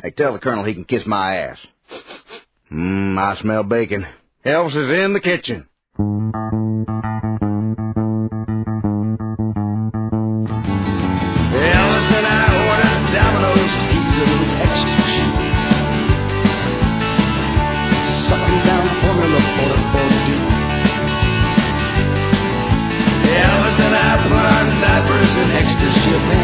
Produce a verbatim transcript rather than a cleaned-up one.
Hey, tell the colonel he can kiss my ass. Mmm, I smell bacon. Elvis is in the kitchen. Elvis and I ordered Domino's pizza with extra cheese. Sucking down formula for the forty-two. Elvis and I put on diapers and extra shipping.